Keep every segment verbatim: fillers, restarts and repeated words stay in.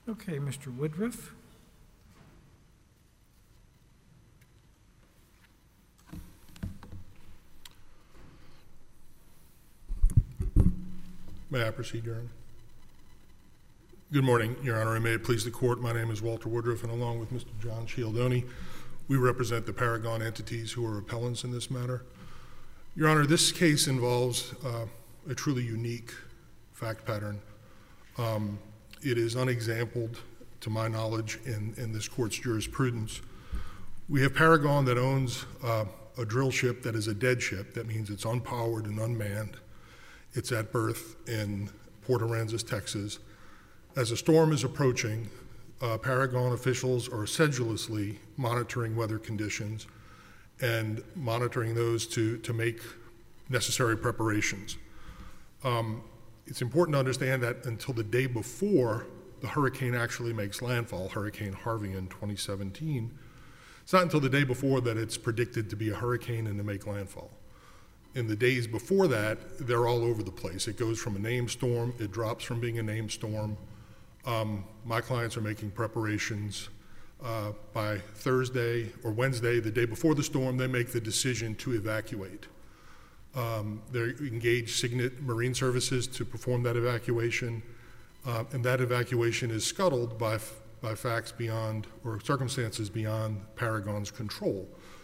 Okay, Mister Woodruff. May I proceed, Your Honor? Good morning, Your Honor, and may it please the Court. My name is Walter Woodruff, and along with Mister John Cialdoni, we represent the Paragon entities who are appellants in this matter. Your Honor, this case involves uh, a truly unique fact pattern. Um, it is unexampled, to my knowledge, in, in this Court's jurisprudence. We have Paragon that owns uh, a drill ship that is a dead ship. That means it's unpowered and unmanned. It's at berth in Port Aransas, Texas. As a storm is approaching, uh, Paragon officials are sedulously monitoring weather conditions and monitoring those to, to make necessary preparations. Um, it's important to understand that until the day before the hurricane actually makes landfall, Hurricane Harvey in twenty seventeen, it's not until the day before that it's predicted to be a hurricane and to make landfall. In the days before that, they're all over the place. It goes from a named storm, it drops from being a named storm. Um, my clients are making preparations. Uh, by Thursday or Wednesday, the day before the storm, they make the decision to evacuate. Um, they engage Signet Marine Services to perform that evacuation, uh, and that evacuation is scuttled by, by facts beyond, or circumstances beyond Paragon's control.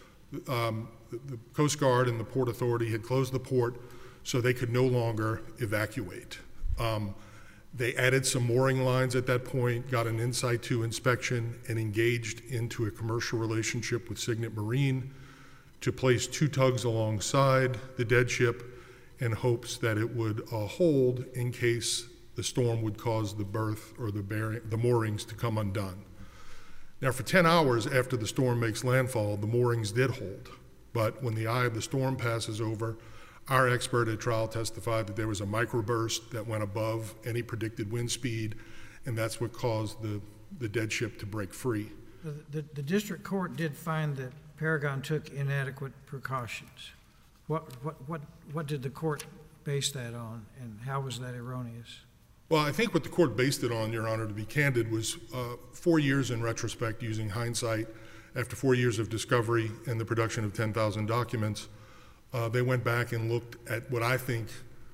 Um, the, the Coast Guard and the Port Authority had closed the port so they could no longer evacuate. Um, they added some mooring lines at that point, got an in situ inspection, and engaged into a commercial relationship with Signet Marine to place two tugs alongside the dead ship in hopes that it would uh, hold in case the storm would cause the berth or the, bearing, the moorings to come undone. Now, for ten hours after the storm makes landfall, the moorings did hold. But when the eye of the storm passes over, our expert at trial testified that there was a microburst that went above any predicted wind speed, and that's what caused the, the dead ship to break free. The, the, the district court did find that Paragon took inadequate precautions. What, what, what, what did the court base that on, and how was that erroneous? Well, I think what the court based it on, Your Honor, to be candid, was uh, four years in retrospect, using hindsight. After four years of discovery and the production of ten thousand documents, uh, they went back and looked at what I think,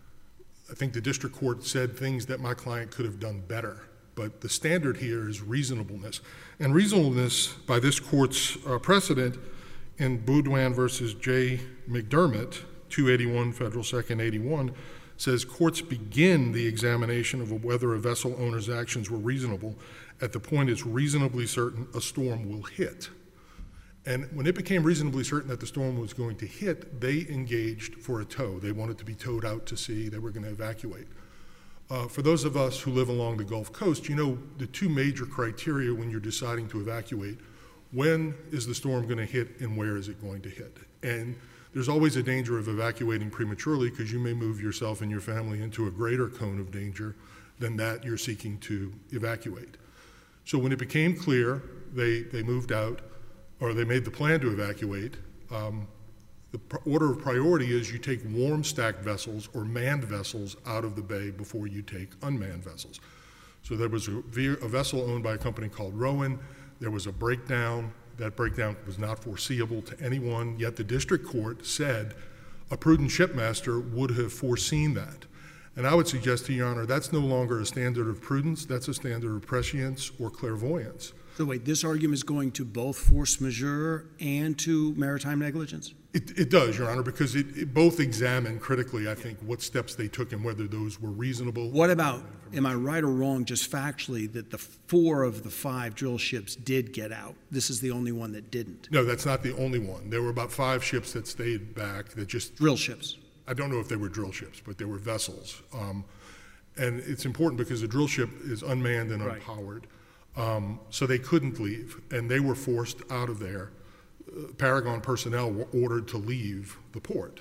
I think the district court said things that my client could have done better. But the standard here is reasonableness. And reasonableness, by this court's uh, precedent, in Boudouin versus J. McDermott, two eighty-one Federal second eighty-one, says courts begin the examination of whether a vessel owner's actions were reasonable at the point it's reasonably certain a storm will hit. And when it became reasonably certain that the storm was going to hit, they engaged for a tow. They wanted to be towed out to sea. They were going to evacuate. Uh, for those of us who live along the Gulf Coast, you know the two major criteria when you're deciding to evacuate: when is the storm going to hit and where is it going to hit? And there's always a danger of evacuating prematurely because you may move yourself and your family into a greater cone of danger than that you're seeking to evacuate. So when it became clear, they, they moved out, or they made the plan to evacuate. Um, the order of priority is you take warm stacked vessels or manned vessels out of the bay before you take unmanned vessels. So there was a, a vessel owned by a company called Rowan. There was a breakdown. That breakdown was not foreseeable to anyone, yet the district court said a prudent shipmaster would have foreseen that. And I would suggest to Your Honor, that's no longer a standard of prudence, that's a standard of prescience or clairvoyance. So wait, this argument is going to both force majeure and to maritime negligence? It, it does, Your Honor, because it, it both examine critically, I think, what steps they took and whether those were reasonable. What about, am I right or wrong, just factually, that the four of the five drill ships did get out? This is the only one that didn't. No, that's not the only one. There were about five ships that stayed back that just... Drill ships. I don't know if they were drill ships, but they were vessels. Um, and it's important because a drill ship is unmanned and unpowered. Right. Um, so they couldn't leave, and they were forced out of there. Uh, Paragon personnel were ordered to leave the port.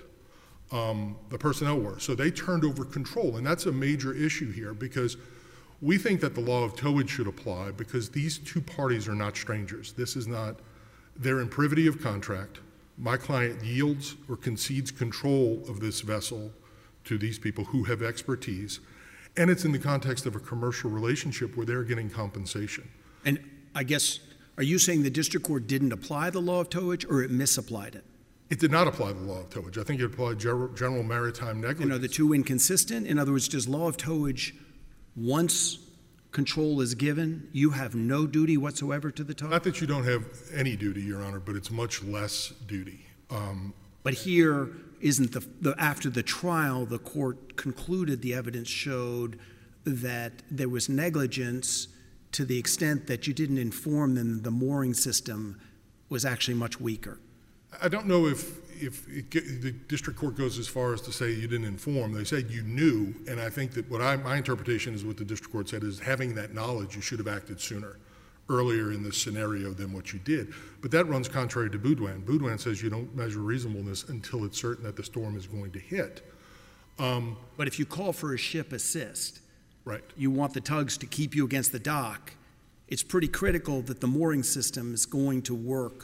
Um, the personnel were. So they turned over control, and that's a major issue here because we think that the law of towage should apply because these two parties are not strangers. This is not, they're in privity of contract. My client yields or concedes control of this vessel to these people who have expertise, And it's in the context of a commercial relationship where they're getting compensation. And I guess, are you saying the district court didn't apply the law of towage or it misapplied it? It did not apply the law of towage. I think it applied general, general maritime negligence. And are the two inconsistent? In other words, does law of towage, once control is given, you have no duty whatsoever to the tug? Not that you don't have any duty, Your Honor, but it's much less duty. Um, But here, isn't the, the after the trial, the court concluded the evidence showed that there was negligence to the extent that you didn't inform them the mooring system was actually much weaker. I don't know if, if it get, the district court goes as far as to say you didn't inform. They said you knew, and I think that what I, my interpretation is what the district court said is having that knowledge, you should have acted sooner, earlier in this scenario than what you did. But that runs contrary to Boudouin. Boudouin says you don't measure reasonableness until it's certain that the storm is going to hit. Um, but if you call for a ship assist, right. you want the tugs to keep you against the dock, it's pretty critical that the mooring system is going to work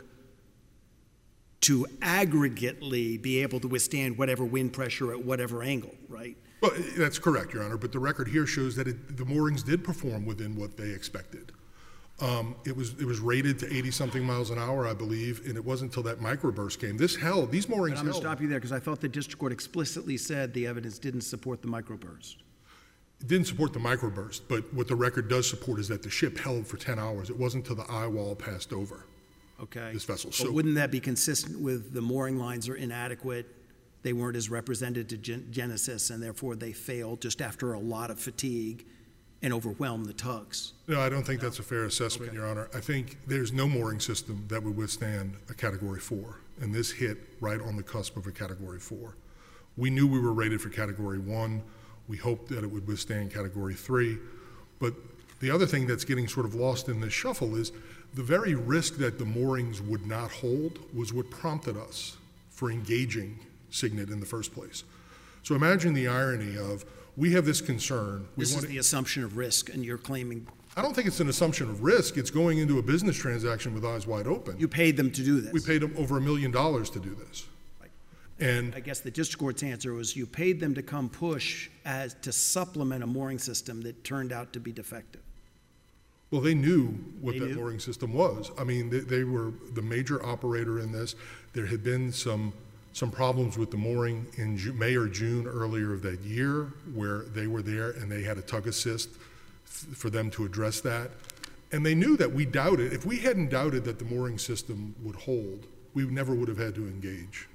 to aggregately be able to withstand whatever wind pressure at whatever angle, right? Well, that's correct, Your Honor, but the record here shows that it, the moorings did perform within what they expected. Um, it was it was rated to eighty something miles an hour, I believe, and it wasn't until that microburst came. This held, these moorings But I'm going held. to stop you there because I thought the district court explicitly said the evidence didn't support the microburst. It didn't support the microburst, but what the record does support is that the ship held for ten hours. It wasn't until the eye wall passed over Okay. this vessel. But So wouldn't that be consistent with the mooring lines are inadequate? They weren't as represented to Gen- Genesis, and therefore they failed just after a lot of fatigue and overwhelmed the tugs. no, I don't think that's a fair assessment, Okay. Your Honor. I think there's no mooring system that would withstand a Category four, and this hit right on the cusp of a Category four. We knew we were rated for Category one. We hoped that it would withstand Category three. But the other thing that's getting sort of lost in this shuffle is the very risk that the moorings would not hold was what prompted us for engaging Signet in the first place. So imagine the irony of, we have this concern. We This want is the assumption of risk, and you're claiming I don't think it's an assumption of risk. It's going into a business transaction with eyes wide open. you paid them to do this. We paid them over a million dollars to do this. Right. And I guess the district court's answer was you paid them to come push as to supplement a mooring system that turned out to be defective. well, they knew what They that knew? mooring system was. I mean, they, they were the major operator in this. There had been some some problems with the mooring in Ju- May or June earlier of that year, where they were there and they had a tug assist f- for them to address that. And they knew that we doubted. If we hadn't doubted that the mooring system would hold, we never would have had to engage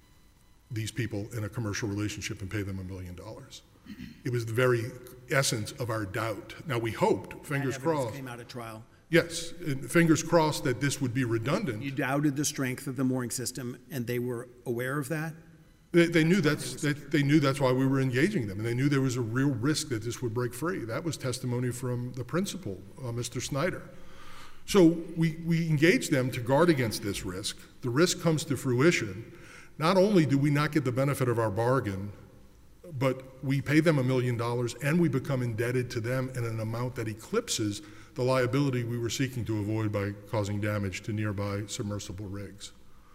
these people in a commercial relationship and pay them a million dollars. It was the very essence of our doubt. Now, we hoped, fingers That evidence crossed, came out at trial. yes, and fingers crossed that this would be redundant. You doubted the strength of the mooring system, and they were aware of that? They, they knew that's, they, they knew that's why we were engaging them, and they knew there was a real risk that this would break free. That was testimony from the principal, uh, Mister Snyder. So we, we engaged them to guard against this risk. The risk comes to fruition. Not only do we not get the benefit of our bargain, but we pay them a million dollars and we become indebted to them in an amount that eclipses the liability we were seeking to avoid by causing damage to nearby submersible rigs.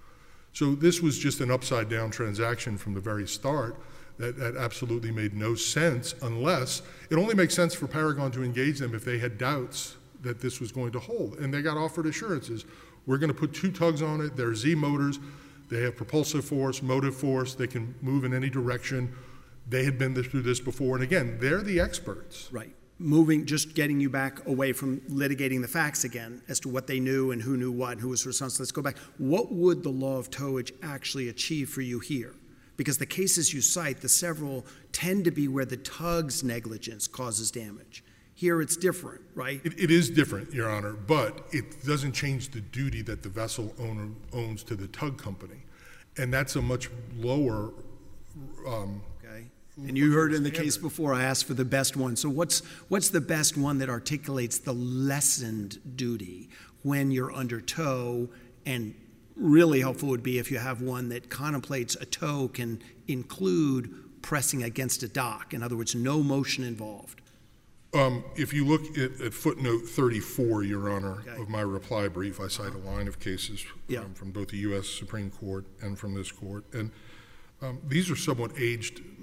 So this was just an upside-down transaction from the very start that, that absolutely made no sense unless, it only makes sense for Paragon to engage them if they had doubts that this was going to hold. And they got offered assurances. We're going to put two tugs on it. They're Z motors. They have propulsive force, motive force. They can move in any direction. They had been through this before. And again, they're the experts. Right. Moving, just getting you back away from litigating the facts again as to what they knew and who knew what and who was responsible. Let's go back. What would the law of towage actually achieve for you here? Because the cases you cite, the several, tend to be where the tug's negligence causes damage. Here it's different, right? It, it is different, Your Honor, but it doesn't change the duty that the vessel owner owns to the tug company. And that's a much lower um, Okay. And you heard in the case before, I asked for the best one. So what's what's the best one that articulates the lessened duty when you're under tow? And really helpful would be if you have one that contemplates a tow can include pressing against a dock. In other words, no motion involved. Um, if you look at, at footnote thirty-four, Your Honor, Okay. of my reply brief, I cite a line of cases Yeah. um, from both the U S Supreme Court and from this court. And um, these are somewhat aged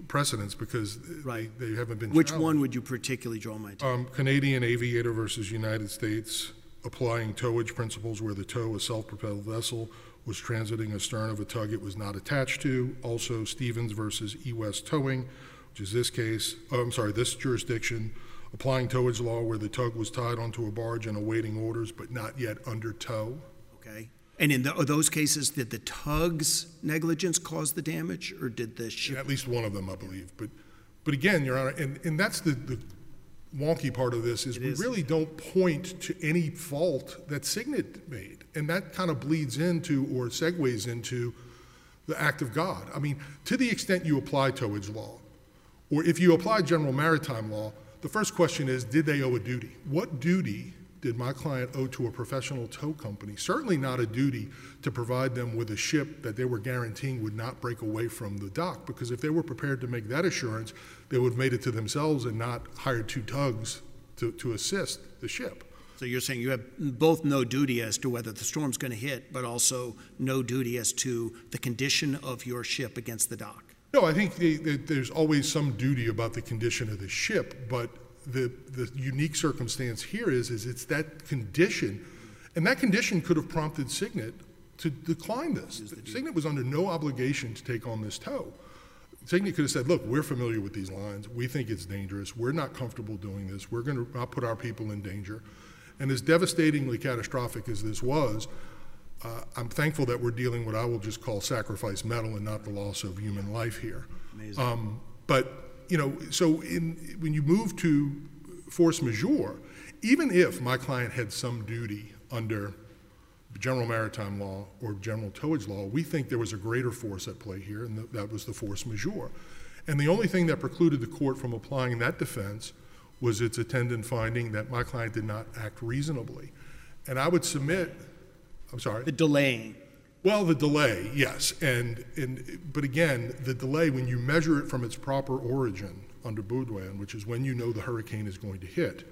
precedents because Right. they, they haven't been Which challenged. one would you particularly draw my attention? Um, Canadian Aviator versus United States, applying towage principles where the tow, a self-propelled vessel, was transiting astern of a tug it was not attached to. Also, Stevens versus E West Towing, which is this case, oh, I'm sorry, this jurisdiction, applying towage law where the tug was tied onto a barge and awaiting orders, but not yet under tow. Okay. And in the, those cases, did the tug's negligence cause the damage, or did the ship? At least one of them, I believe. But, but again, Your Honor, and, and that's the, the wonky part of this is It we is. really don't point to any fault that Signet made. And that kind of bleeds into or segues into the act of God. I mean, to the extent you apply towage law, or if you apply general maritime law, the first question is, did they owe a duty? What duty did my client owe to a professional tow company? Certainly not a duty to provide them with a ship that they were guaranteeing would not break away from the dock, because if they were prepared to make that assurance, they would have made it to themselves and not hired two tugs to, to assist the ship. So you're saying you have both no duty as to whether the storm's going to hit, but also no duty as to the condition of your ship against the dock? No, I think they, they, there's always some duty about the condition of the ship, but the, the unique circumstance here is, is it's that condition, and that condition could have prompted Signet to decline this. Signet was under no obligation to take on this tow. Signet could have said, look, we're familiar with these lines. We think it's dangerous. We're not comfortable doing this. We're going to not put our people in danger. And as devastatingly catastrophic as this was, uh, I'm thankful that we're dealing with what I will just call sacrifice metal and not the loss of human life here. Amazing. Um, but, you know, so in, when you move to force majeure, even if my client had some duty under general maritime law or general towage law, we think there was a greater force at play here, and th that was the force majeure. And the only thing that precluded the court from applying that defense was its attendant finding that my client did not act reasonably. And I would submit, I'm sorry. The delaying. Well, the delay, yes. And, and, but again, the delay, when you measure it from its proper origin under Baudouin, which is when you know the hurricane is going to hit,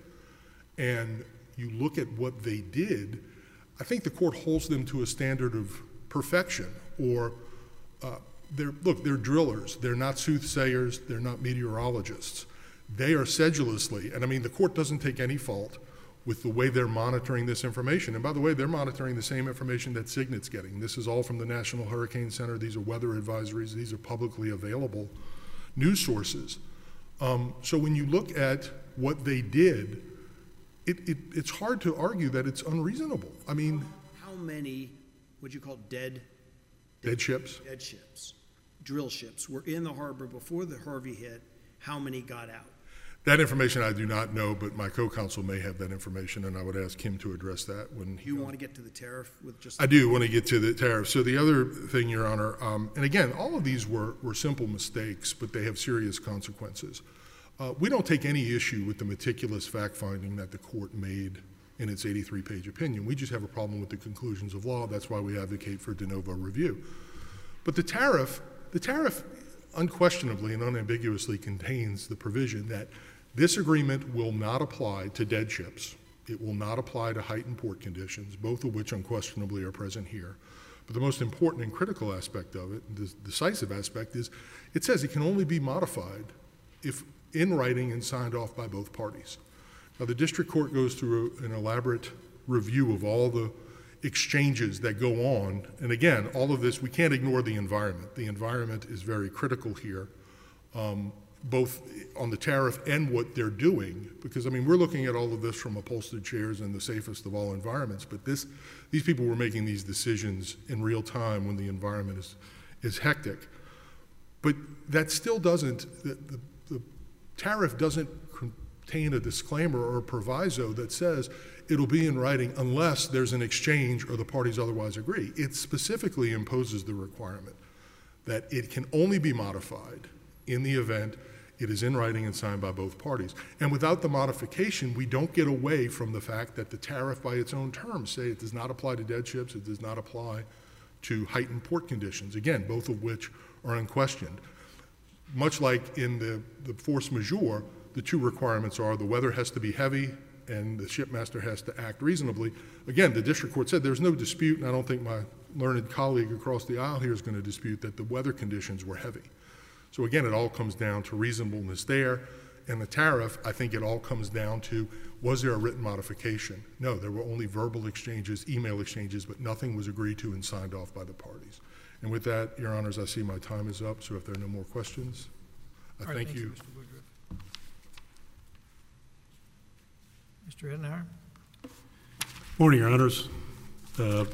and you look at what they did, I think the court holds them to a standard of perfection. Or, uh, they're, look, they're drillers. They're not soothsayers. They're not meteorologists. They are sedulously, and I mean, the court doesn't take any fault with the way they're monitoring this information. And by the way, they're monitoring the same information that Signet's getting. This is all from the National Hurricane Center. These are weather advisories. These are publicly available news sources. Um, so when you look at what they did, it, it, it's hard to argue that it's unreasonable. I mean, How many, what you call dead, dead ships. dead ships, drill ships, were in the harbor before the Harvey hit? How many got out? That information I do not know, but my co-counsel may have that information, and I would ask him to address that when he. You want to get to the tariff with just? I do want to get to the tariff. So the other thing, Your Honor, um, and again, all of these were, were simple mistakes, but they have serious consequences. Uh, we don't take any issue with the meticulous fact-finding that the court made in its eighty-three page opinion. We just have a problem with the conclusions of law. That's why we advocate for de novo review. But the tariff, the tariff unquestionably and unambiguously contains the provision that this agreement will not apply to dead ships. It will not apply to heightened port conditions, both of which unquestionably are present here. But the most important and critical aspect of it, the decisive aspect, is it says it can only be modified if in writing and signed off by both parties. Now, the district court goes through an elaborate review of all the exchanges that go on. And again, all of this, we can't ignore the environment. The environment is very critical here. Um, both on the tariff and what they're doing, because I mean, we're looking at all of this from upholstered chairs in the safest of all environments, but this, these people were making these decisions in real time when the environment is, is hectic. But that still doesn't, the, the, the tariff doesn't contain a disclaimer or a proviso that says it'll be in writing unless there's an exchange or the parties otherwise agree. It specifically imposes the requirement that it can only be modified in the event it is in writing and signed by both parties. And without the modification, we don't get away from the fact that the tariff by its own terms say it does not apply to dead ships, it does not apply to heightened port conditions, again, both of which are unquestioned. Much like in the, the force majeure, the two requirements are the weather has to be heavy and the shipmaster has to act reasonably. Again, the district court said there's no dispute, and I don't think my learned colleague across the aisle here is going to dispute that the weather conditions were heavy. So again, it all comes down to reasonableness there. And the tariff, I think it all comes down to, was there a written modification? No, there were only verbal exchanges, email exchanges, but nothing was agreed to and signed off by the parties. And with that, Your Honors, I see my time is up, so if there are no more questions, I All right, thank thank you. Mister Woodruff. Mister Ettenauer? Morning, Your Honors. Uh,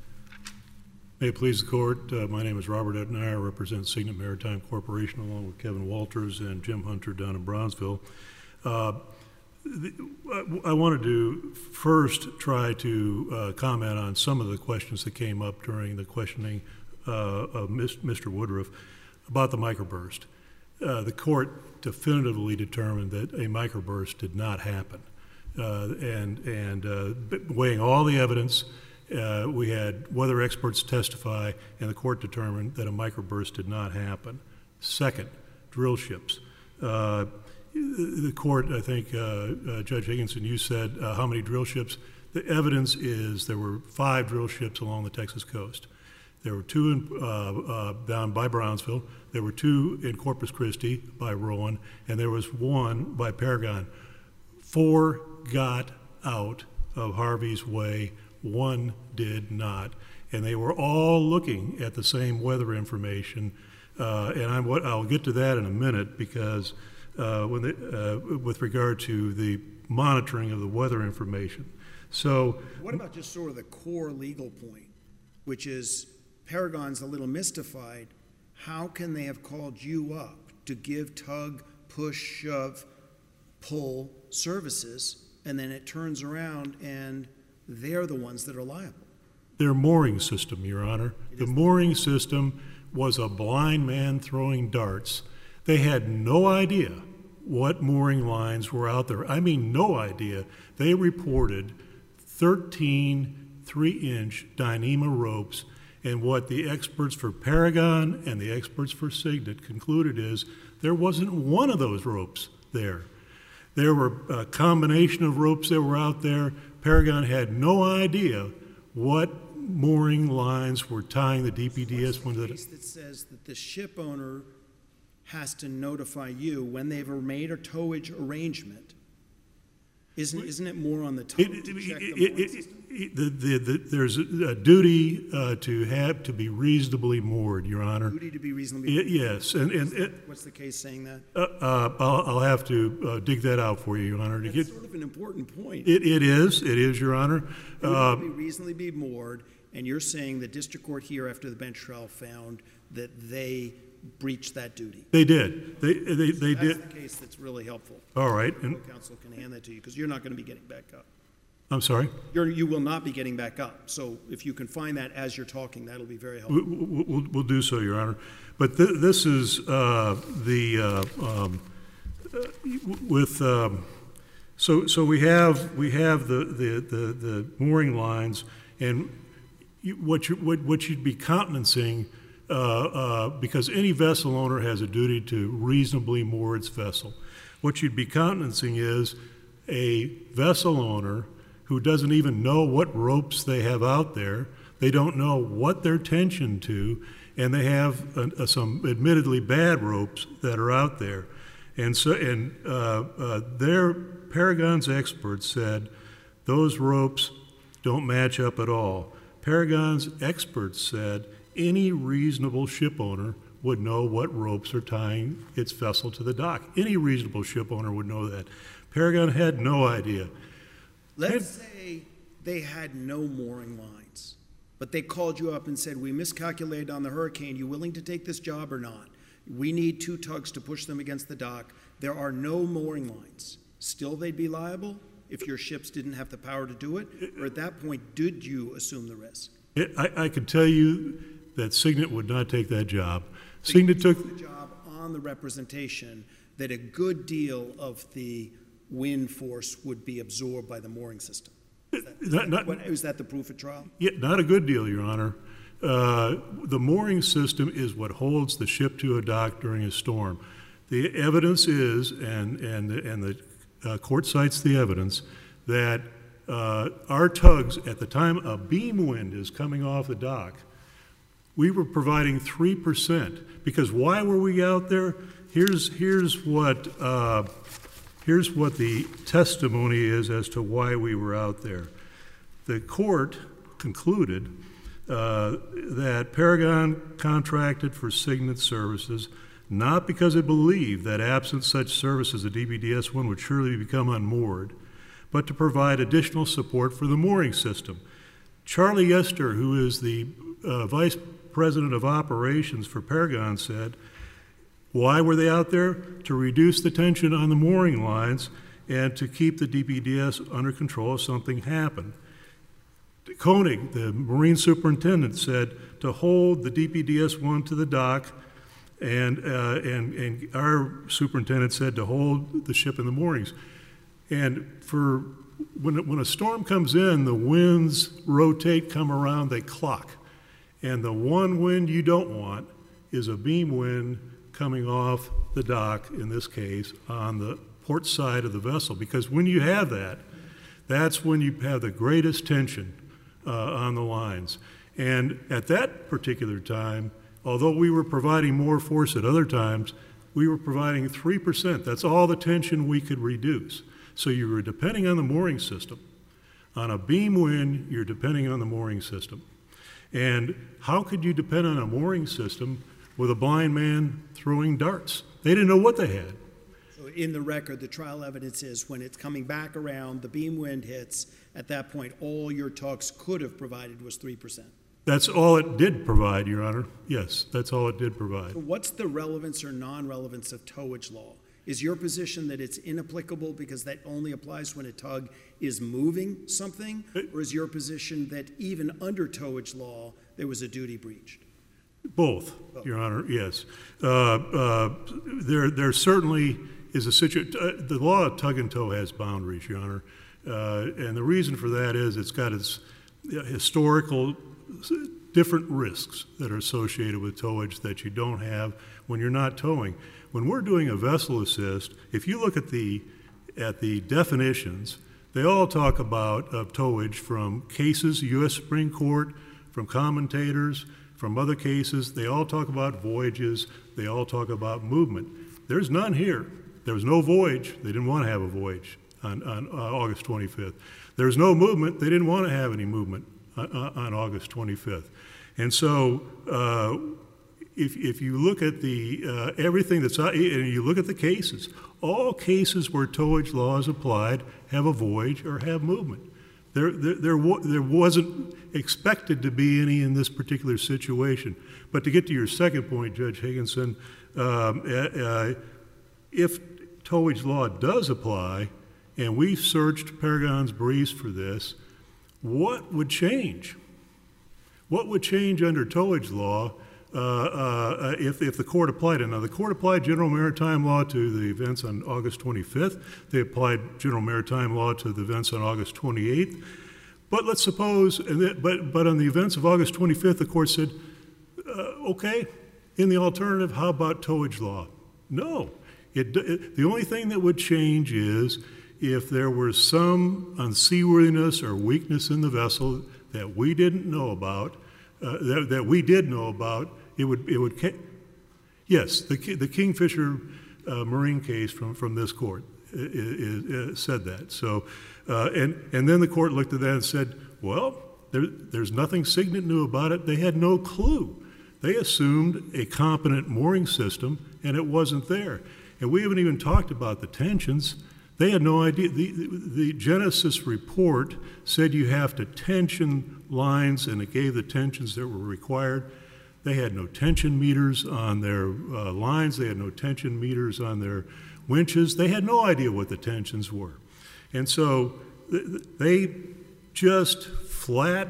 May it please the Court, uh, my name is Robert Ettenauer. I represent Signet Maritime Corporation along with Kevin Walters and Jim Hunter down in Bronzeville. Uh, the, I wanted to first try to uh, comment on some of the questions that came up during the questioning uh, of Mister Woodruff about the microburst. Uh, the Court definitively determined that a microburst did not happen. Uh, and and uh, weighing all the evidence, uh, we had weather experts testify, and the court determined that a microburst did not happen. Second, drill ships. Uh, the court, I think, uh, uh, Judge Higginson, you said uh, how many drill ships? The evidence is there were five drill ships along the Texas coast. There were two in, uh, uh, down by Brownsville. There were two in Corpus Christi by Rowan, and there was one by Paragon. Four got out of Harvey's Way, one did not. And they were all looking at the same weather information. Uh, and I'm, what, I'll get to that in a minute because uh, when they, uh, with regard to the monitoring of the weather information. So, What about just sort of the core legal point, which is Paragon's a little mystified. How can they have called you up to give tug, push, shove, pull services, and then it turns around and they're the ones that are liable? their mooring system, Your Honor. The mooring system was a blind man throwing darts. They had no idea what mooring lines were out there. I mean, no idea. They reported thirteen three-inch Dyneema ropes, and what the experts for Paragon and the experts for Signet concluded is there wasn't one of those ropes there. There were a combination of ropes that were out there. Paragon had no idea what mooring lines were tying the D P D S What's the ones. case that says that the ship owner has to notify you when they've made a towage arrangement? Isn't, isn't it more on the tow It, to it, check the it, mooring it, system? it, the, the, the, there's a, a duty uh, to have to be reasonably moored, Your Honor. Duty to be reasonably. Y- yes, and, and it, What's the case saying that? uh, uh, I'll, I'll have to uh, dig that out for you, Your Honor. To That's get, sort of an important point. it, it is, it is, Your Honor. Uh, Duty to be reasonably be moored, and you're saying the district court here after the bench trial found that they breached that duty. they did. They, they, they That's did. the case that's really helpful. All right. And, Counsel can hand that to you, because you're not going to be getting back up. I'm sorry. You're, you will not be getting back up. So if you can find that as you're talking, that'll be very helpful. We- we- We'll, we'll do so, Your Honor. But th- this is uh, the, uh, um, uh, with, um, so, so we have, we have the, the, the, the mooring lines, and you- what you, what, what you'd be countenancing, uh, uh, because any vessel owner has a duty to reasonably moor its vessel. What you'd be countenancing is a vessel owner who doesn't even know what ropes they have out there. They don't know what they're tensioned to, and they have uh, uh, some admittedly bad ropes that are out there. And so, and uh, uh, their Paragon's experts said those ropes don't match up at all. Paragon's experts said any reasonable ship owner would know what ropes are tying its vessel to the dock. Any reasonable ship owner would know that. Paragon had no idea. Let's say they had no mooring lines, but they called you up and said, we miscalculated on the hurricane. You willing to take this job or not? We need two tugs to push them against the dock. There are no mooring lines. Still they'd be liable if your ships didn't have the power to do it? Or at that point, did you assume the risk? It, I, I could tell you that Signet would not take that job. Signet took, The job on the representation that a good deal of the wind force would be absorbed by the mooring system. not, not, What, is that the proof at trial? yeah, not a good deal, Your Honor. Uh, the mooring system is what holds the ship to a dock during a storm. The evidence is, and, and, and the uh, court cites the evidence, that uh, our tugs, at the time a beam wind is coming off the dock, We were providing three percent. Because why were we out there? Here's, here's, what, uh, here's what the testimony is as to why we were out there. The court concluded uh, that Paragon contracted for Signet services not because it believed that absent such services, the D B D S one would surely become unmoored, but to provide additional support for the mooring system. Charlie Yester, who is the uh, vice president of operations for Paragon, said, why were they out there? To reduce the tension on the mooring lines and to keep the D B D S under control if something happened. Koenig, the marine superintendent, said to hold the D B D S one to the dock, and, uh, and, and our superintendent said to hold the ship in the moorings. And for when, when a storm comes in, the winds rotate, come around, they clock. And the one wind you don't want is a beam wind coming off the dock, in this case, on the port side of the vessel. Because when you have that, that's when you have the greatest tension uh, on the lines. And at that particular time, although we were providing more force at other times, we were providing three percent. That's all the tension we could reduce. So you were depending on the mooring system. On a beam wind, you're depending on the mooring system. And how could you depend on a mooring system with a blind man throwing darts? They didn't know what they had. So in the record, the trial evidence is when it's coming back around, the beam wind hits, at that point, all your tugs could have provided was three percent. That's all it did provide, Your Honor. Yes, that's all it did provide. So what's the relevance or non-relevance of towage law? Is your position that it's inapplicable because that only applies when a tug is moving something? Or is your position that even under towage law, there was a duty breached? Both, Your Honor, yes. Uh, uh, there, there certainly is a situation. Uh, the law of tug and tow has boundaries, Your Honor. Uh, and the reason for that is it's got its historical different risks that are associated with towage that you don't have when you're not towing. When we're doing a vessel assist, if you look at the, at the definitions, they all talk about uh, towage from cases, U S Supreme Court, from commentators, from other cases. They all talk about voyages. They all talk about movement. There's none here. There was no voyage. They didn't want to have a voyage on, on uh, August twenty-fifth. There was no movement. They didn't want to have any movement on, on August twenty-fifth. And so uh, if, if you look at the uh, everything that's, and you look at the cases, all cases where towage law is applied have a voyage or have movement. There, there, there, there wasn't expected to be any in this particular situation. But to get to your second point, Judge Higginson, um, uh, if towage law does apply, and we've searched Paragon's briefs for this, what would change? What would change under towage law uh, uh, if, if the court applied it? Now, the court applied general maritime law to the events on August twenty-fifth. They applied general maritime law to the events on August twenty-eighth. But let's suppose, and that, but, but on the events of August twenty-fifth, the court said, uh, okay, in the alternative, how about towage law? No. It, it, the only thing that would change is if there was some unseaworthiness or weakness in the vessel that we didn't know about, uh, that, that we did know about, it would, it would, yes, the, the Kingfisher uh, Marine case from, from this court it, it, it said that. So, uh, and, and then the court looked at that and said, well, there, there's nothing Signet knew about it. They had no clue. They assumed a competent mooring system, and it wasn't there. And we haven't even talked about the tensions. They had no idea. The, the, the Genesis report said you have to tension lines, and it gave the tensions that were required. They had no tension meters on their uh, lines. They had no tension meters on their winches. They had no idea what the tensions were. And so they just flat,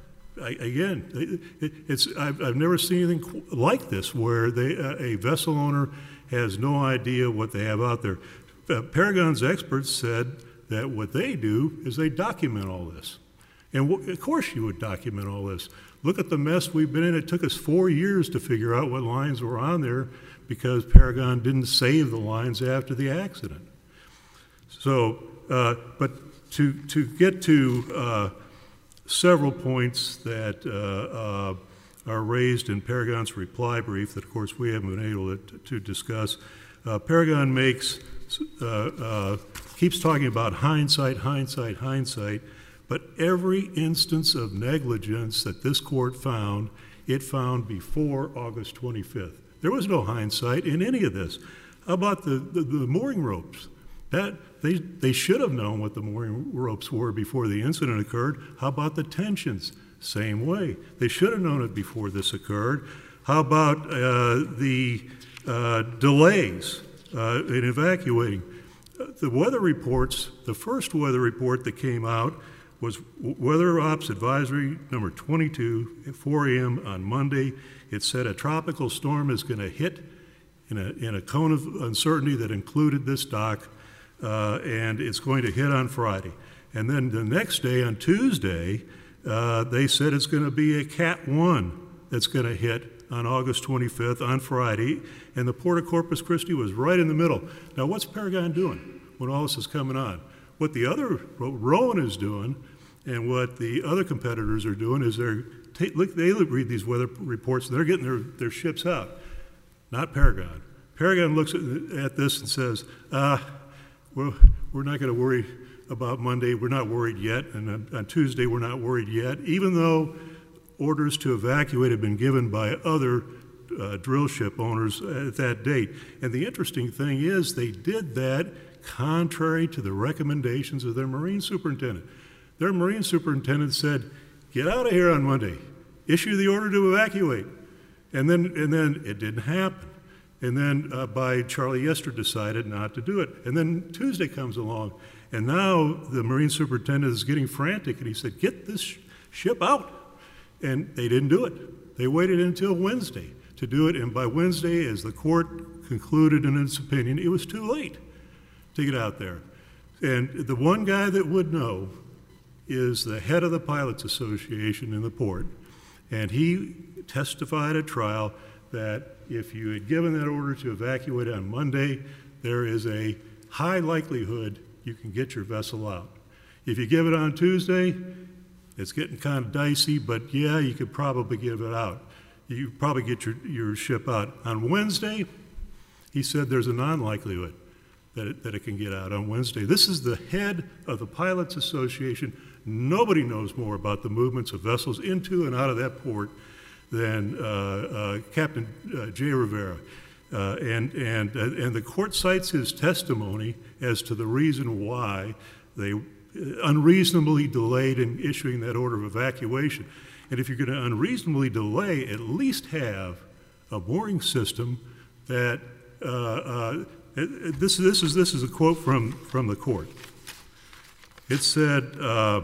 again, it's, I've, I've never seen anything like this where they, uh, a vessel owner has no idea what they have out there. Uh, Paragon's experts said that what they do is they document all this. And w of course you would document all this. Look at the mess we've been in. It took us four years to figure out what lines were on there because Paragon didn't save the lines after the accident. So, uh, but to, to get to uh, several points that uh, uh, are raised in Paragon's reply brief that, of course, we haven't been able to, to discuss. Uh, Paragon makes, uh, uh, keeps talking about hindsight, hindsight, hindsight, but every instance of negligence that this court found, it found before August twenty-fifth. There was no hindsight in any of this. How about the, the, the mooring ropes? That they, they should have known what the mooring ropes were before the incident occurred. How about the tensions? Same way. They should have known it before this occurred. How about uh, the uh, delays uh, in evacuating? Uh, the weather reports, the first weather report that came out was Weather Ops Advisory number twenty-two at four A M on Monday. It said a tropical storm is going to hit in a, in a cone of uncertainty that included this dock, uh, and it's going to hit on Friday. And then the next day, on Tuesday, uh, they said it's going to be a Cat one that's going to hit on August twenty-fifth on Friday, and the Port of Corpus Christi was right in the middle. Now, what's Paragon doing when all this is coming on? What the other, what Rowan is doing, and what the other competitors are doing is they're, ta- look, they read these weather reports, and they're getting their, their ships out. Not Paragon. Paragon looks at, at this and says, ah, well, we're not going to worry about Monday. We're not worried yet. And on, on Tuesday, we're not worried yet, even though orders to evacuate have been given by other uh, drill ship owners at that date. And the interesting thing is they did that contrary to the recommendations of their Marine superintendent. Their Marine superintendent said, get out of here on Monday. Issue the order to evacuate. And then, and then it didn't happen. And then uh, by Charlie Yester decided not to do it. And then Tuesday comes along, and now the Marine superintendent is getting frantic, and he said, get this sh- ship out. And they didn't do it. They waited until Wednesday to do it, and by Wednesday, as the court concluded in its opinion, it was too late to get out there. And the one guy that would know is the head of the Pilots Association in the port, and he testified at trial that if you had given that order to evacuate on Monday, there is a high likelihood you can get your vessel out. If you give it on Tuesday, it's getting kind of dicey, but yeah, you could probably give it out. You could probably get your, your ship out. On Wednesday, he said there's a non-likelihood that it, that it can get out on Wednesday. This is the head of the Pilots Association. Nobody knows more about the movements of vessels into and out of that port than uh, uh, Captain uh, Jay Rivera. Uh, and, and, uh, and the court cites his testimony as to the reason why they unreasonably delayed in issuing that order of evacuation. And if you're going to unreasonably delay, at least have a mooring system that, uh, uh, it, this, this, is, this is a quote from, from the court. It said, uh,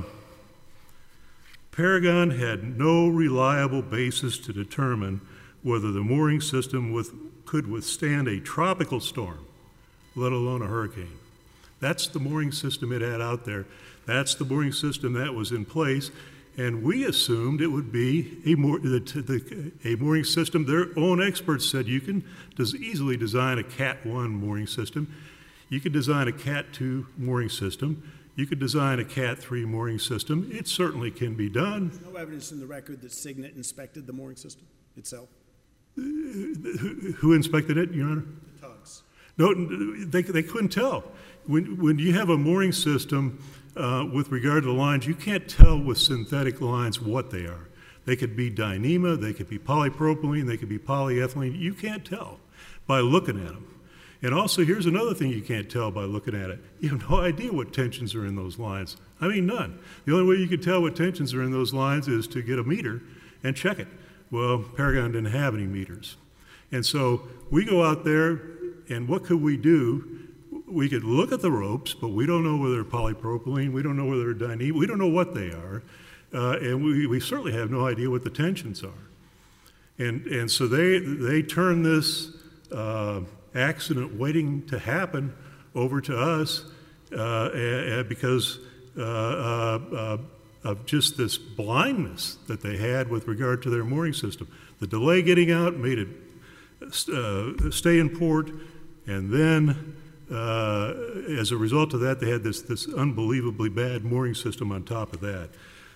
Paragon had no reliable basis to determine whether the mooring system with, could withstand a tropical storm, let alone a hurricane. That's the mooring system it had out there. That's the mooring system that was in place, and we assumed it would be a, moor, the, the, a mooring system. Their own experts said you can does easily design a Cat one mooring system. You could design a Cat two mooring system. You could design a Cat three mooring system. It certainly can be done. There's no evidence in the record that Signet inspected the mooring system itself? Uh, who inspected it, Your Honor? The tugs. No, they, they couldn't tell. When, when you have a mooring system uh, with regard to the lines, you can't tell with synthetic lines what they are. They could be Dyneema, they could be polypropylene, they could be polyethylene. You can't tell by looking at them. And also, here's another thing you can't tell by looking at it. You have no idea what tensions are in those lines. I mean, none. The only way you can tell what tensions are in those lines is to get a meter and check it. Well, Paragon didn't have any meters. And so we go out there, and what could we do? We could look at the ropes, but we don't know whether they're polypropylene. We don't know whether they're Dyneema. We don't know what they are. Uh, and we, we certainly have no idea what the tensions are. And, and so they, they turn this uh, accident waiting to happen over to us uh, uh, because uh, uh, uh, of just this blindness that they had with regard to their mooring system. The delay getting out made it uh, stay in port, and then uh, as a result of that, they had this, this unbelievably bad mooring system on top of that.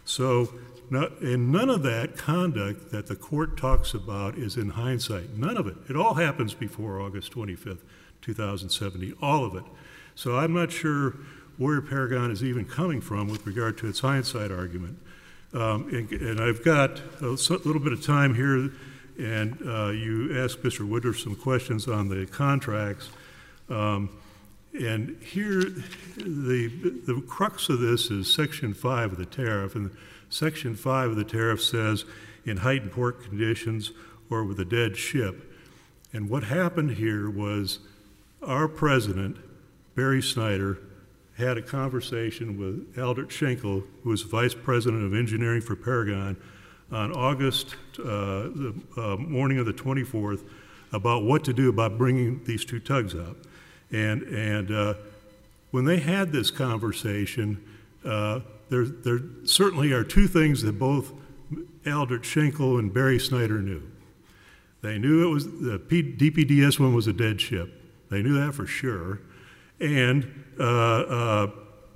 So, no, and none of that conduct that the court talks about is in hindsight. None of it. It all happens before August twenty-fifth, two thousand seventeen, all of it. So I'm not sure where Paragon is even coming from with regard to its hindsight argument. Um, and, and I've got a little bit of time here, and uh, you asked Mister Woodruff some questions on the contracts. Um, and here, the, the crux of this is Section five of the tariff, and Section five of the tariff says, in heightened port conditions or with a dead ship. And what happened here was our president, Barry Snyder, had a conversation with Aldert Schenkel, who was vice president of engineering for Paragon, on August, uh, the uh, morning of the twenty-fourth, about what to do about bringing these two tugs up. And, and uh, when they had this conversation, uh, there, there certainly are two things that both Aldert Schenkel and Barry Snyder knew. They knew it was the D P D S one was a dead ship. They knew that for sure. And uh, uh,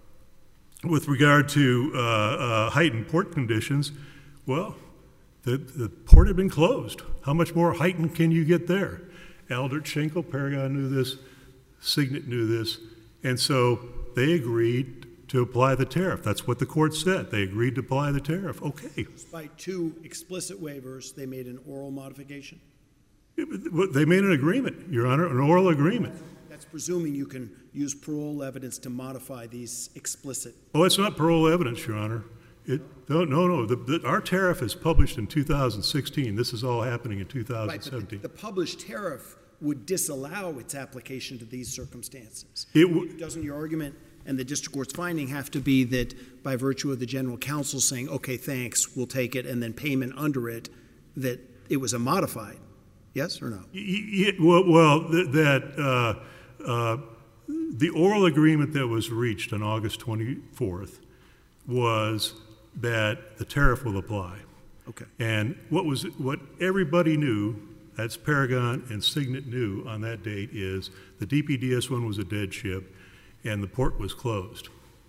with regard to uh, uh, heightened port conditions, well, the, the port had been closed. How much more heightened can you get there? Aldert Schenkel, Paragon knew this, Signet knew this, and so they agreed to apply the tariff. That's what the court said. They agreed to apply the tariff. Okay. Despite two explicit waivers, they made an oral modification? They made an agreement, Your Honor, an oral agreement. That's presuming you can use parole evidence to modify these explicit. Oh, it's not parole evidence, Your Honor. It, no, no, no. The, the, our tariff is published in two thousand sixteen. This is all happening in two thousand seventeen. Right, but the, the published tariff would disallow its application to these circumstances. It w- Doesn't your argument and the district court's finding have to be that by virtue of the general counsel saying, okay, thanks, we'll take it, and then payment under it, that it was a modified? Yes or no? Y- y- well, well th- that uh, uh, the oral agreement that was reached on August twenty-fourth was that the tariff will apply. Okay. And what was what everybody knew, that's Paragon and Signet knew on that date, is the D P D S one was a dead ship, and the port was closed.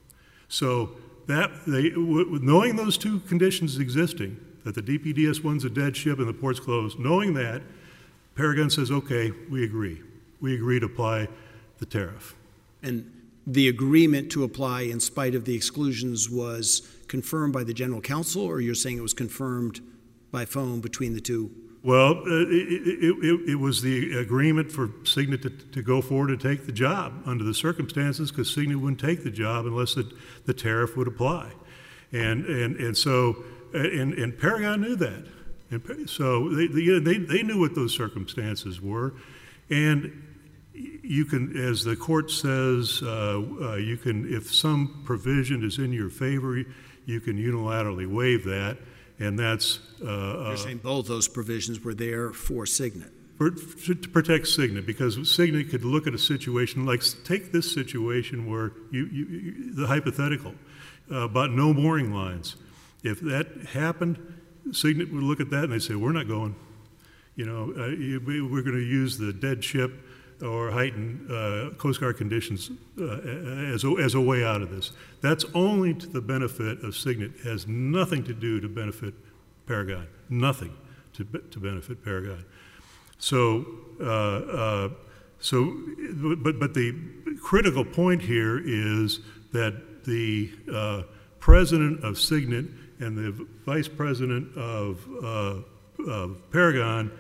So that they, w- knowing those two conditions existing, that the D P D S one's a dead ship and the port's closed, knowing that, Paragon says, okay, we agree. We agree to apply the tariff. And the agreement to apply in spite of the exclusions was confirmed by the general counsel, or you're saying it was confirmed by phone between the two? Well, uh, it, it, it, it was the agreement for Signet to, to go forward and take the job under the circumstances, because Signet wouldn't take the job unless the, the tariff would apply. And, and, and so, and, and Paragon knew that. And so they, they, they knew what those circumstances were. And you can, as the court says, uh, uh, you can, if some provision is in your favor, you can unilaterally waive that. And that's uh, You're saying both those provisions were there for Signet? For, to protect Signet, because Signet could look at a situation like, take this situation where you, you, you the hypothetical uh, about no mooring lines. If that happened, Signet would look at that and they'd say, we're not going. You know, uh, you, we're going to use the dead ship or heightened uh, Coast Guard conditions uh, as, a, as a way out of this. That's only to the benefit of Signet. It has nothing to do to benefit Paragon. Nothing to, to benefit Paragon. So, uh, uh, so, but, but the critical point here is that the uh, president of Signet and the vice president of, uh, of Paragon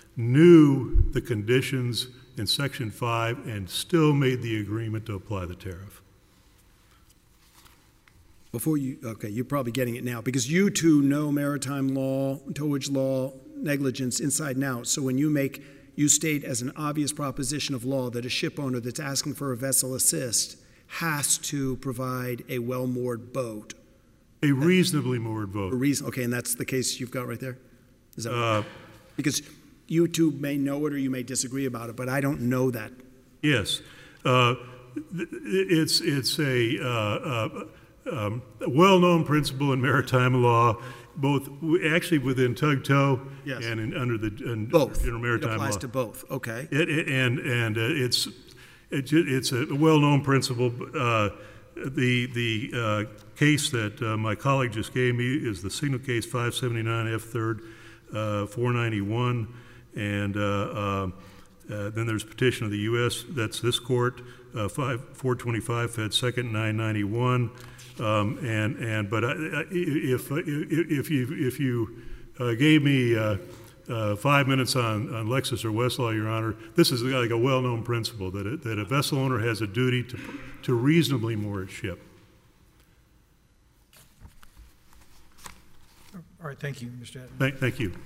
knew the conditions in Section five and still made the agreement to apply the tariff. Before you, okay, you're probably getting it now, because you two know maritime law, towage law, negligence inside and out. So when you make, you state as an obvious proposition of law that a ship owner that's asking for a vessel assist has to provide a well-moored boat. A reasonably moored boat. A reason, okay, and that's the case you've got right there? Is that Uh, because you two may know it or you may disagree about it, but I don't know that. Yes. Uh, th- it's it's a, uh, uh, um, a well-known principle in maritime law, both w- actually within tug tow Yes. and in, under the in, Both. general maritime It applies law. to both, okay. It, it, and and uh, it's it, it's a well-known principle. Uh, the the uh, case that uh, my colleague just gave me is the signal case five seventy-nine F third uh, four ninety-one, and uh, uh, uh, then there's petition of the U S That's this court uh, five four twenty-five Fed Second nine ninety-one, um, and and but I, I, if if you if you uh, gave me uh, Uh, five minutes on, on Lexus or Westlaw, Your Honor, this is like a well-known principle that, it, that a vessel owner has a duty to, to reasonably moor its ship. All right, thank you, Mister Etna. Thank, thank you.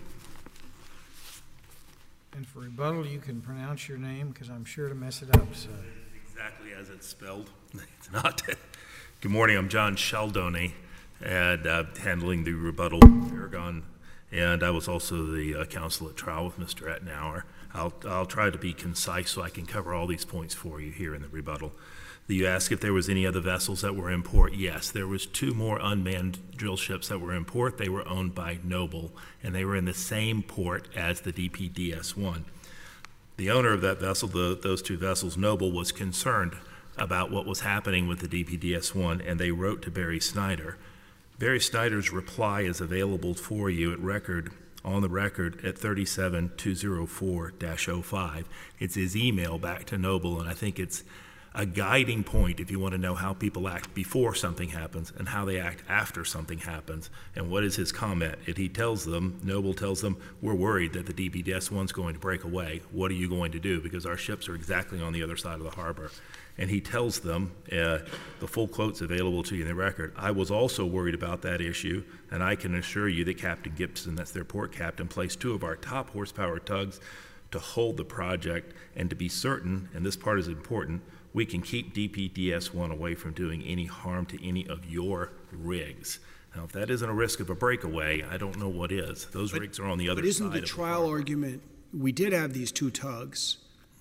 And for rebuttal, you can pronounce your name, because I'm sure to mess it up, so. Exactly as it's spelled. It's not. Good morning, I'm John Cialdoni, and uh, handling the rebuttal Paragon. And I was also the uh, counsel at trial with Mister Ettenauer. I'll, I'll try to be concise so I can cover all these points for you here in the rebuttal. You asked if there was any other vessels that were in port. Yes, there was two more unmanned drill ships that were in port. They were owned by Noble, and they were in the same port as the D P D S one. The owner of that vessel, the, those two vessels, Noble, was concerned about what was happening with the D P D S one, and they wrote to Barry Snyder. Barry Snyder's reply is available for you at record, on the record at thirty-seven two oh four dash oh five. It's his email back to Noble, and I think it's a guiding point if you want to know how people act before something happens and how they act after something happens. And what is his comment? And he tells them, Noble tells them, we're worried that the D P D S one's going to break away. What are you going to do? Because our ships are exactly on the other side of the harbor. And he tells them, uh, the full quote's available to you in the record, I was also worried about that issue, and I can assure you that Captain Gibson, that's their port captain, placed two of our top horsepower tugs to hold the project and to be certain, and this part is important, we can keep D P D S one away from doing any harm to any of your rigs. Now, if that isn't a risk of a breakaway, I don't know what is. Those But- rigs are on the other But isn't side the of the trial harbor. argument, we did have these two tugs,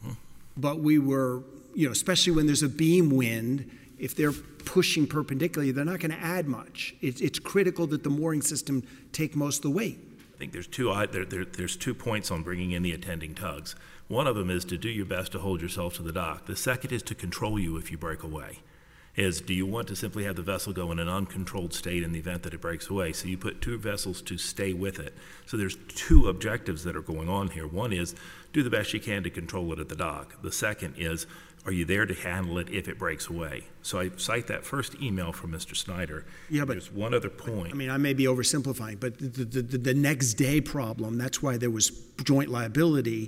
but we were, you know, especially when there's a beam wind, if they're pushing perpendicularly, they're not going to add much. It's, it's critical that the mooring system take most of the weight. I think there's two, I- there, there, there's two points on bringing in the attending tugs. One of them is to do your best to hold yourself to the dock. The second is to control you if you break away. Is do you want to simply have the vessel go in an uncontrolled state in the event that it breaks away? So you put two vessels to stay with it. So there's two objectives that are going on here. One is do the best you can to control it at the dock. The second is, are you there to handle it if it breaks away? So I cite that first email from Mister Snyder. Yeah, but- there's one other point. I mean, I may be oversimplifying, but the, the, the, the next day problem, that's why there was joint liability,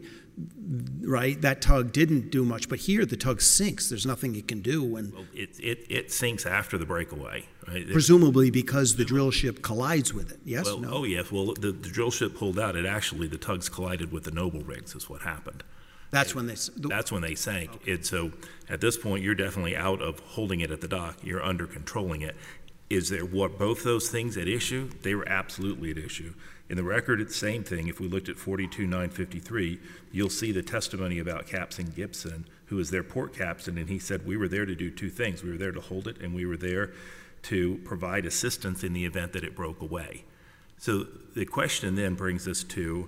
right? That tug didn't do much, but here the tug sinks. There's nothing it can do, and Well, it, it, it sinks after the breakaway. Right? presumably because the drill ship collides with it. Yes, Well, no? oh yes. Well, the, the drill ship pulled out. It actually, the tugs collided with the Noble rigs is what happened. That's when they, s- the- That's when they sank. It, so at this point, you're definitely out of holding it at the dock. You're under controlling it. Is there what both those things at issue? They were absolutely at issue. In the record, it's the same thing. If we looked at forty-two nine fifty-three, you'll see the testimony about Captain Gibson, who is their port captain, and he said we were there to do two things. We were there to hold it, and we were there to provide assistance in the event that it broke away. So the question then brings us to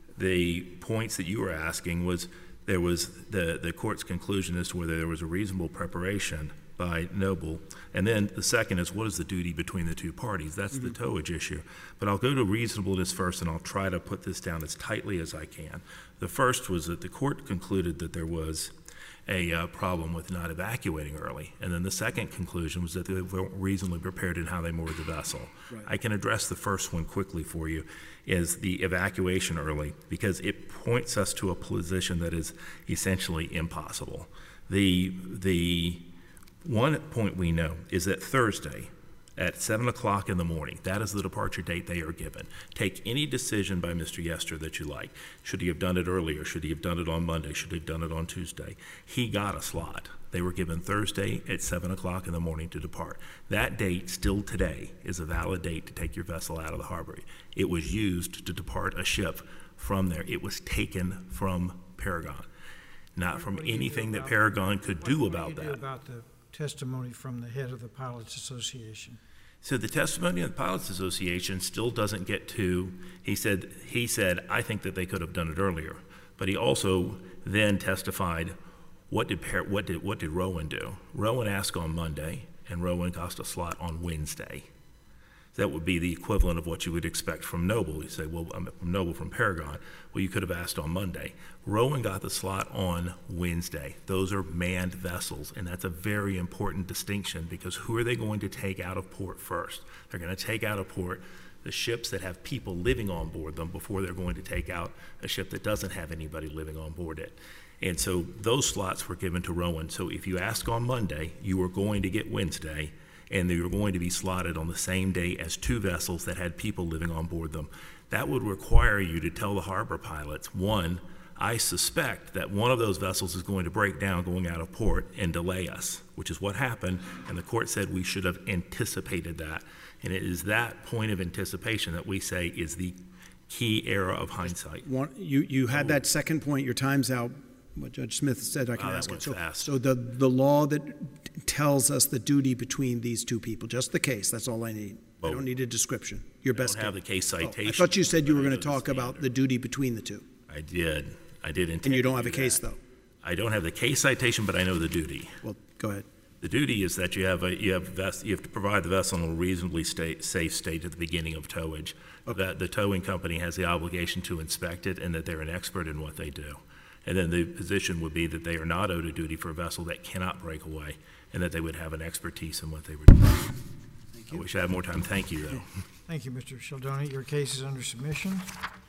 the points that you were asking was there was the, the court's conclusion as to whether there was a reasonable preparation by Noble. And then the second is what is the duty between the two parties? That's the towage issue. But I'll go to reasonableness first, and I'll try to put this down as tightly as I can. The first was that the court concluded that there was a uh, problem with not evacuating early. And then the second conclusion was that they weren't reasonably prepared in how they moored the vessel. Right. I can address the first one quickly for you, is the evacuation early, because it points us to a position that is essentially impossible. The, the one point we know is that Thursday at seven o'clock in the morning, that is the departure date they are given. Take any decision by Mister Yester that you like. Should he have done it earlier? Should he have done it on Monday? Should he have done it on Tuesday? He got a slot. They were given Thursday at seven o'clock in the morning to depart. That date, still today, is a valid date to take your vessel out of the harbor. It was used to depart a ship from there. It was taken from Paragon, not from What do you do anything that about- Paragon could what- do what about do you do that. about the testimony from the head of the Pilots Association? So the testimony of the Pilots Association still doesn't get to, he said, he said, I think that they could have done it earlier. But he also then testified, what did, Par- what did, what did Rowan do? Rowan asked on Monday, and Rowan got a slot on Wednesday. That would be the equivalent of what you would expect from Noble. You say, well, I'm from Noble from Paragon. Well, you could have asked on Monday. Rowan got the slot on Wednesday. Those are manned vessels, and that's a very important distinction because who are they going to take out of port first? They're going to take out of port the ships that have people living on board them before they're going to take out a ship that doesn't have anybody living on board it. And so those slots were given to Rowan. So if you ask on Monday, you are going to get Wednesday, and they were going to be slotted on the same day as two vessels that had people living on board them. That would require you to tell the harbor pilots, one, I suspect that one of those vessels is going to break down going out of port and delay us, which is what happened, and the court said we should have anticipated that. And it is that point of anticipation that we say is the key era of hindsight. One, you, you had that second point, your time's out. What Judge Smith said, I can Wow, that ask it. went So, fast. so the, the law that tells us the duty between these two people, just the case, that's all I need. I Oh. don't need a description. Your I best. don't have the case Oh, citation. I thought you said you were but I going to know the talk about standard. the duty between the two, I did. I did intend and you don't to have a do case, that. though. I don't have the case citation, but I know the duty. Well, go ahead. The duty is that you have a, you have ves- you have to provide the vessel in a reasonably state, safe state at the beginning of towage. That the towing company has the obligation to inspect it and that they're an expert in what they do. And then the position would be that they are not owed a duty for a vessel that cannot break away and that they would have an expertise in what they were doing. I wish I had more time. Thank you, though. Thank you, Mister Sheldoni. Your case is under submission.